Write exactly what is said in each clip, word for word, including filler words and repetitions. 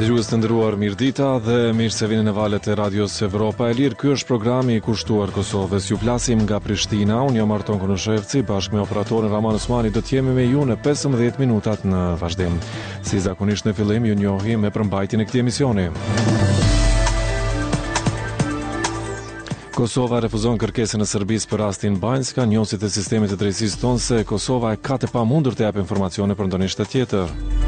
Dëgjues të nderuar, mirëdita dhe mirë se vini në valët e Radios Evropa e Lirë. Ky është programi i kushtuar Kosovës. Ju flasim nga Prishtina. Unë jam Arton Konoshevci, bashkë me operatorin Raman Osmani do të jemi me ju në pesëmbëdhjetë minutat në vazhdim. Si zakonisht në fillim ju njohim me përmbajtjen e këtij emisioni. Kosova refuzon kërkesën e Serbisë për rastin Banjska. Njësit e sistemit të drejtësisë thonë se Kosova e ka të pamundur të japë informacione për ndonjë shtet tjetër.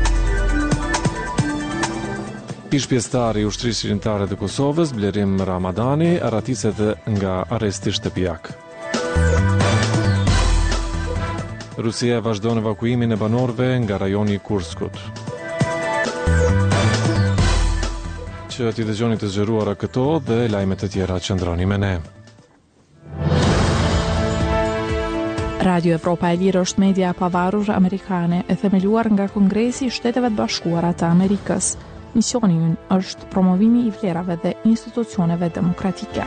Ish pjesëtar i ushtrisë shqiptare të Kosovës, Blerim Ramadani, arratiset nga arresti shtëpiak. Rusia vazhdon evakuimin e banorëve nga rajoni i Kurskut. Që t'i dëgjoni të zgjeruara këto dhe lajmet e tjera, qëndroni me ne. Radio Evropa e Lirë është media e pavarur amerikane e themeluar nga Kongresi i Shteteve të Bashkuara të Amerikës. Misioni ynë është promovimi i vlerave dhe institucioneve demokratike.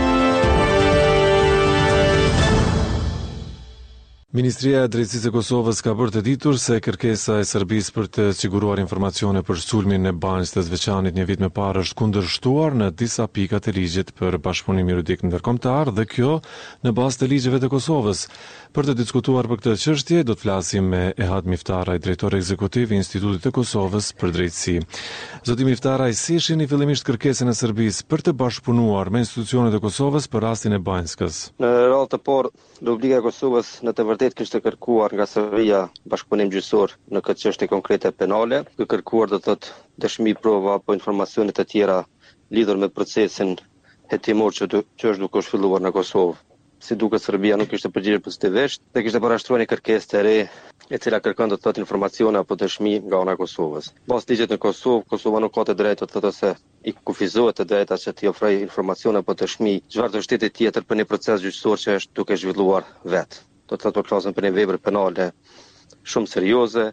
Ministria e Drejtësisë e Kosovës ka bërë të ditur se kërkesa e Serbisë për të siguruar informacione për sulmin e banjës të Zveçanit një vit më parë është kundërshtuar në disa pika të ligjit për bashkëpunim juridik ndërkombëtar dhe kjo në bazë të ligjeve të Kosovës. Për të diskutuar për këtë çështje do të flasim me Ehad Miftaraj, drejtori ekzekutiv i Institutit të Kosovës për Drejtësi. Zoti Miftaraj, si shihni fillimisht kërkesën e Serbisë për të bashkëpunuar me institucionet e Kosovës për rastin e Banjskës? Në radhë të parë, obliga e Kosovës në të vërtetë kishte kërkuar nga Serbia bashkëpunim gjyqësor në këtë çështje konkrete penale, që kërkuar do të thotë dëshmi, prova apo informacione të tjera lidhur me procesin hetimor që, që është duke u zhvilluar në Kosovë. Si duket Serbia nuk kishte përgjigjer pozitivisht dhe kishte parashtruar një kërkesë të re e cila kërkon do të thotë informacione apo dëshmi nga ana e Kosovës. Pas ligjit në Kosovë, Kosova nuk ka të drejtë të thotë se i kufizohet të drejta që t'i ofrojë informacione apo dëshmi çfarë do shteti tjetër për një proces gjyqësor që është duke zhvilluar vetë. Do të thotë për klasën për një vepër penale shumë serioze.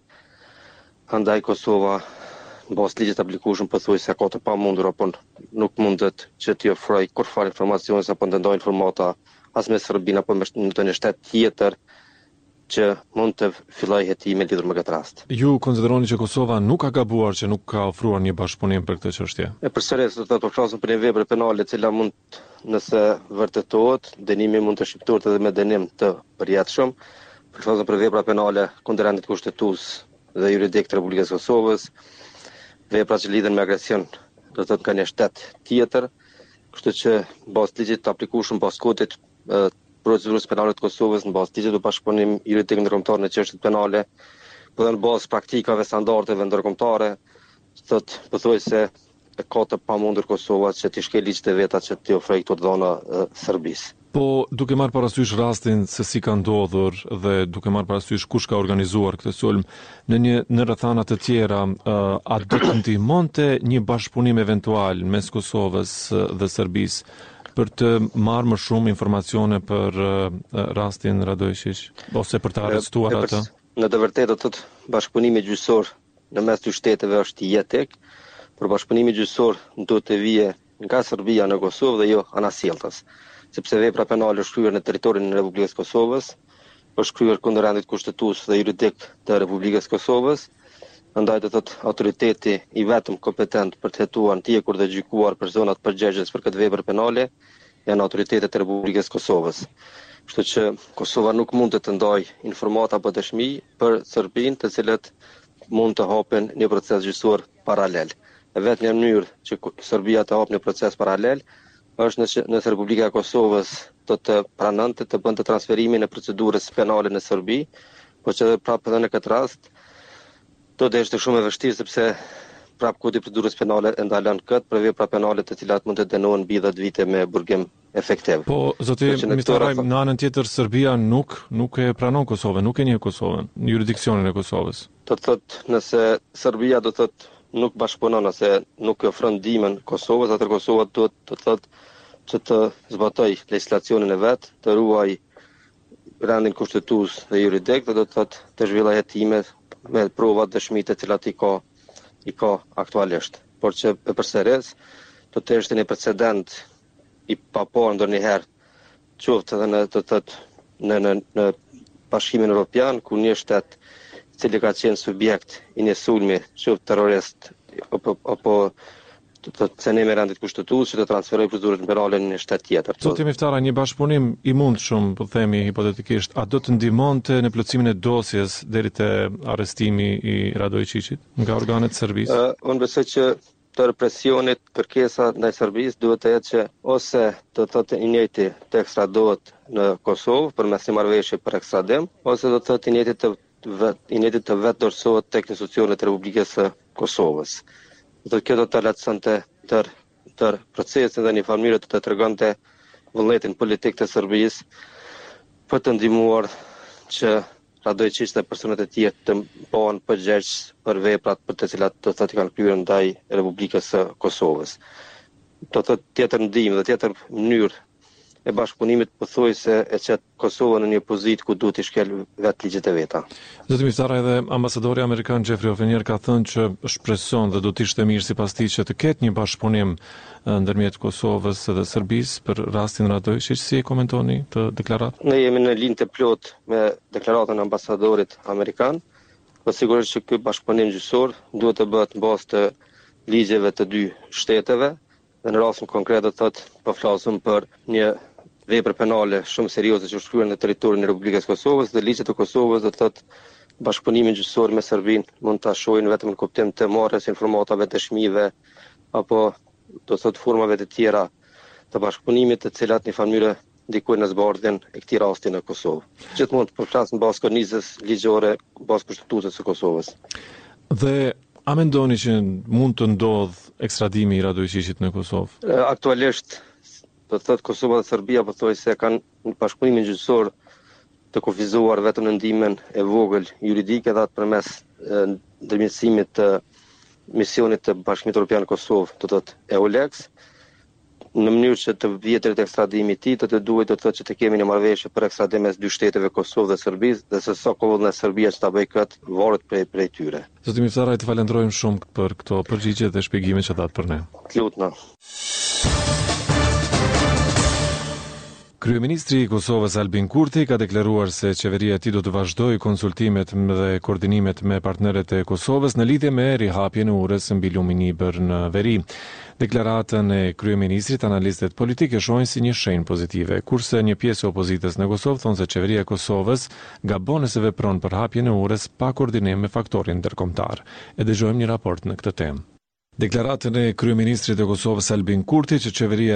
Andaj Kosova në bazë ligjit aplikueshëm pothuajse ka të pamundur apo nuk mundet që t'i ofrojë kurfar informacione apo të ndajë informata as me Serbinë apo me ndonjë shtet tjetër që mund të fillojë hetime lidhur me këtë rast. Ju konsideroni që Kosova nuk ka gabuar që nuk ka ofruar një bashkëpunim për këtë çështje? E përsëris do të flasim për një vepër penale e cila mund, nëse vërtetohet, dënimi mund të shqiptohet edhe me dënim të përjetshëm. Për flasim për vepra penale kundër rendit kushtetues dhe juridik të Republikës së Kosovës, vepra që lidhen me agresion do të thotë nga një shtet tjetër, kështu që bazë ligjit të aplikueshëm pas kodit procedurës penale të Kosovës në bazë ligjit të bashkëpunim juridik ndërkombëtar në çështje penale, por në bazë praktikave standardeve ndërkombëtare, thotë pothuajse e ka të pamundur Kosova që të shkelë ligjit e veta që t'i ofrojë këto dhëna Serbisë. Po, duke marrë parasysh rastin se si ka ndodhur dhe duke marrë parasysh kush ka organizuar këtë sulm, në një në rrethana të tjera, uh, a do të ndihmonte një bashkëpunim eventual mes Kosovës dhe Serbisë për të marrë më shumë informacione për uh, rastin Radojčić ose për të arrestuar atë? Në të vërtetë do të thotë bashkëpunimi gjyqësor në mes të shteteve është jetik, por bashkëpunimi gjyqësor duhet të vijë nga Serbia në Kosovë dhe jo anasjelltas, sepse vepra penale është kryer në territorin e Republikës së Kosovës, është kryer kundër rendit kushtetues dhe juridik të Republikës së Kosovës. Andaj do të thotë autoriteti i vetëm kompetent për të hetuar, ndjekur dhe gjykuar personat përgjegjës për këtë vepër penale janë autoritetet e Republikës së Kosovës. Kështu që Kosova nuk mund të ndajë informata apo dëshmi për Serbinë, të cilët mund të hapen një proces gjyqësor paralel. E vetmja mënyrë që Serbia të hapë një proces paralel është nëse, nëse Republika e Kosovës do të pranonte të bënte transferimin e procedurës penale në Serbi, por që prapë edhe në këtë rast do të ishte shumë e vështirë sepse prapë kodi i procedurës penale e ndalon këtë për vepra penale të cilat mund të dënohen mbi dhjetë vite me burgim efektiv. Po, zoti Miftaraj, në anën tjetër Serbia nuk nuk e pranon Kosovën, nuk e njeh Kosovën, jurisdiksionin e Kosovës. Do të thotë nëse Serbia do të thotë nuk bashkëpunon ose nuk i ofron ndihmën Kosovës, atë Kosova duhet të thotë që të zbatoj legjislacionin e vet, të ruaj rendin kushtetues dhe juridik, dhe do të thotë të zhvillojë hetime me prova dëshmi të cilat i ka i ka aktualisht. Por që e përsëris do të ishte një precedent i paparë ndonjëherë, qoftë edhe në të thotë në në në Bashkimin Evropian, ku një shtet i cili ka qenë subjekt i një sulmi, qoftë terrorist apo apo të cenimi rendit kushtetues që të transferoj procedurën penale në shtet tjetër. Zoti Miftara, një bashkëpunim i mundshëm, po themi hipotetikisht, a do të ndihmonte në plotësimin e dosjes deri te arrestimi i Radojčićit nga organet e Serbisë? Uh, unë besoj që të represionit kërkesa ndaj Serbisë duhet të jetë që ose të thotë i njëjti të ekstradohet në Kosovë përmes një marrëveshje për ekstradim, ose do të thotë i njëjti të vet, i njëjti të vetë dorësohet tek institucionet e Republikës së Kosovës. Do kjo do të lehtësonte tër tër procesin dhe një farë të të tregonte vullnetin politik të Serbisë për të ndihmuar që Radojčić dhe personat e tjerë të bëhen përgjegjës për veprat për të cilat do të thotë kanë kryer ndaj Republikës së Kosovës. Do të thotë tjetër ndihmë dhe tjetër mënyrë e bashkëpunimit pothuajse e çet Kosovën në një pozitë ku duhet të shkel vetë ligjet e veta. Zoti Miftara, edhe ambasadori amerikan Jeffrey Ofenier ka thënë që shpreson dhe do të ishte mirë sipas tij që të ketë një bashkëpunim ndërmjet Kosovës dhe Serbisë për rastin Radojčić. Si e komentoni të deklaratën? Ne jemi në linjë të plot me deklaratën e ambasadorit amerikan, por sigurisht që ky bashkëpunim gjyqësor duhet të bëhet në bazë të ligjeve të dy shteteve. Dhe në rastin konkret do të thotë po flasim për një vepër penale shumë serioze që shkruhen në territorin e Republikës së Kosovës dhe ligjet e Kosovës do të thotë bashkëpunimin gjyqësor me Serbinë mund ta shohin vetëm në kuptim të marrjes informative, dëshmive apo do të thotë formave të tjera të bashkëpunimit të cilat në mënyrë ndikojnë në zbardhjen e këtij rasti në Kosovë. Gjithmonë po flas në bazë kornizës ligjore, bazë kushtetutës së Kosovës. Dhe a mendoni që mund të ndodh ekstradimi i Radojčićit në Kosovë? Aktualisht do të thotë Kosova dhe Serbia pothuajse kanë në bashkëpunimin gjyqësor të kufizuar vetëm në ndihmën e vogël juridike dhe atë përmes ndërmjetësimit të misionit të Bashkimit Evropian në Kosovë, do të thotë EULEX, në mënyrë që të vjet drejt ekstradimit të tij, do të duhet do të thotë që të kemi një marrëveshje për ekstradim mes dy shteteve, Kosovë dhe Serbisë, dhe se sa kohë në Serbia që ta bëj këtë, varet prej prej tyre. Zoti Miftara, të falenderojmë shumë për këto përgjigje dhe shpjegimet që dhat për ne. Lutna. Kryeministri i Kosovës Albin Kurti ka deklaruar se qeveria e tij do të vazhdojë konsultimet dhe koordinimet me partnerët e Kosovës në lidhje me rihapjen e urës mbi lumin Ibër në veri. Deklaratën e kryeministrit analistët politikë shohin si një shenjë pozitive, kurse një pjesë e opozitës në Kosovë thonë se qeveria e Kosovës gabon nëse vepron për hapjen e urës pa koordinim me faktorin ndërkombëtar. E dëgjojmë një raport në këtë temë. Deklaratën e kryeministrit të Kosovës Albin Kurti që qeveria